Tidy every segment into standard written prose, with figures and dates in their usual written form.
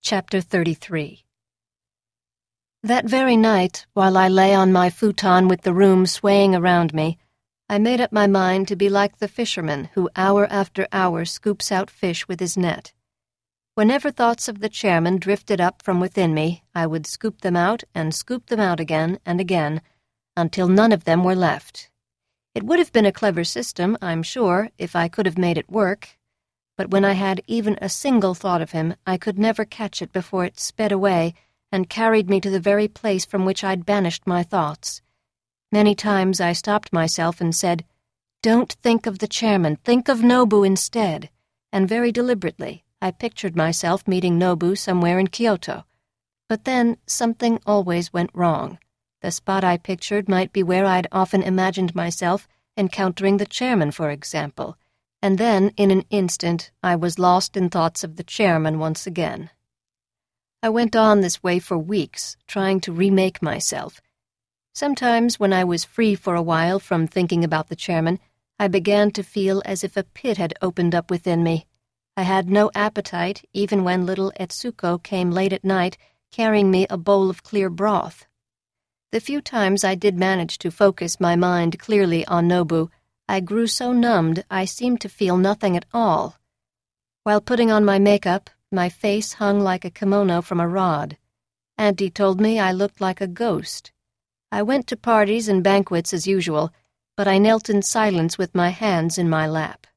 Chapter 33. That very night, while I lay on my futon with the room swaying around me, I made up my mind to be like the fisherman who hour after hour scoops out fish with his net. Whenever thoughts of the chairman drifted up from within me, I would scoop them out and scoop them out again and again, until none of them were left. It would have been a clever system, I'm sure, if I could have made it work, but when I had even a single thought of him, I could never catch it before it sped away and carried me to the very place from which I'd banished my thoughts. Many times I stopped myself and said, "Don't think of the chairman, think of Nobu instead," and very deliberately I pictured myself meeting Nobu somewhere in Kyoto. But then something always went wrong. The spot I pictured might be where I'd often imagined myself encountering the chairman, for example, and then, in an instant, I was lost in thoughts of the chairman once again. I went on this way for weeks, trying to remake myself. Sometimes, when I was free for a while from thinking about the chairman, I began to feel as if a pit had opened up within me. I had no appetite, even when little Etsuko came late at night, carrying me a bowl of clear broth. The few times I did manage to focus my mind clearly on Nobu, I grew so numbed I seemed to feel nothing at all. While putting on my makeup, my face hung like a kimono from a rod. Auntie told me I looked like a ghost. I went to parties and banquets as usual, but I knelt in silence with my hands in my lap.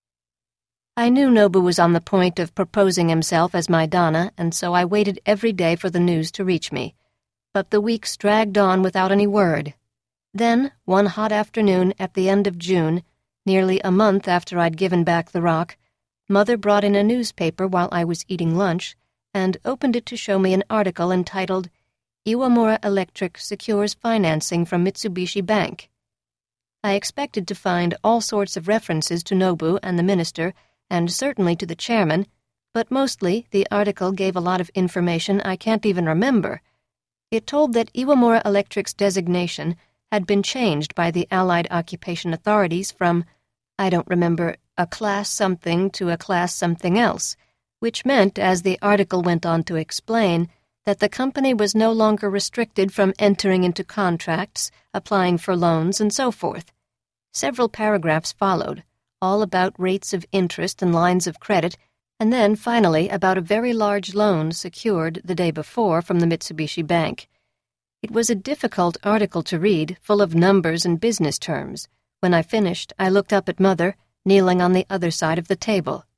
I knew Nobu was on the point of proposing himself as my Dana, and so I waited every day for the news to reach me. But the weeks dragged on without any word. Then, one hot afternoon at the end of June, nearly a month after I'd given back the rock, Mother brought in a newspaper while I was eating lunch and opened it to show me an article entitled, "Iwamura Electric Secures Financing from Mitsubishi Bank." I expected to find all sorts of references to Nobu and the minister, and certainly to the chairman, but mostly the article gave a lot of information I can't even remember. It told that Iwamura Electric's designation had been changed by the Allied Occupation Authorities from, I don't remember, a class something to a class something else, which meant, as the article went on to explain, that the company was no longer restricted from entering into contracts, applying for loans, and so forth. Several paragraphs followed, all about rates of interest and lines of credit, and then, finally, about a very large loan secured the day before from the Mitsubishi Bank. It was a difficult article to read, full of numbers and business terms. When I finished, I looked up at Mother, kneeling on the other side of the table.